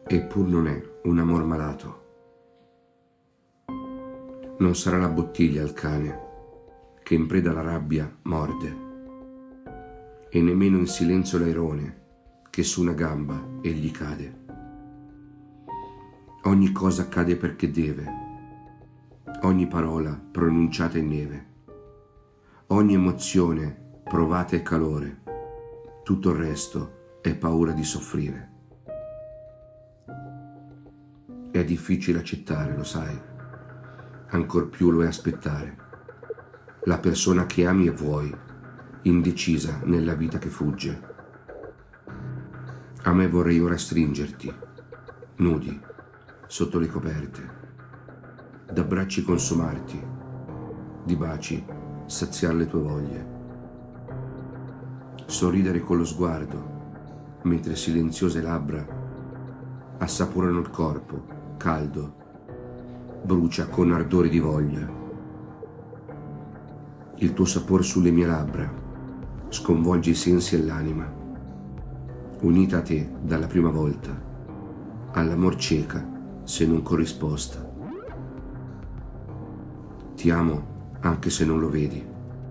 eppur non è un amor malato. Non sarà la bottiglia il cane che in preda alla rabbia morde, e nemmeno in silenzio l'airone che su una gamba egli cade. Ogni cosa accade perché deve, ogni parola pronunciata è neve, ogni emozione provata è calore, tutto il resto è paura di soffrire. È difficile accettare, lo sai, ancor più lo è aspettare, la persona che ami e vuoi, indecisa nella vita che fugge. A me vorrei ora stringerti, nudi, sotto le coperte, d'abbracci consumarti, di baci saziar le tue voglie, sorridere con lo sguardo, mentre silenziose labbra assaporano il corpo, caldo, brucia con ardore di voglia. Il tuo sapor sulle mie labbra sconvolge i sensi e l'anima, unita a te dalla prima volta, all'amor cieca se non corrisposta. Ti amo anche se non lo vedi,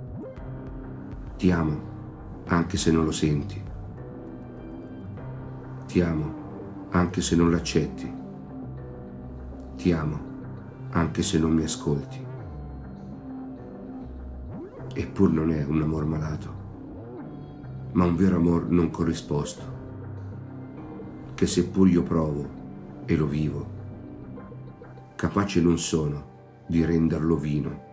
ti amo anche se non lo senti, ti amo anche se non l'accetti, ti amo anche se non mi ascolti. Eppur non è un amor malato, ma un vero amor non corrisposto, che seppur io provo e lo vivo, capace non sono di renderlo vino.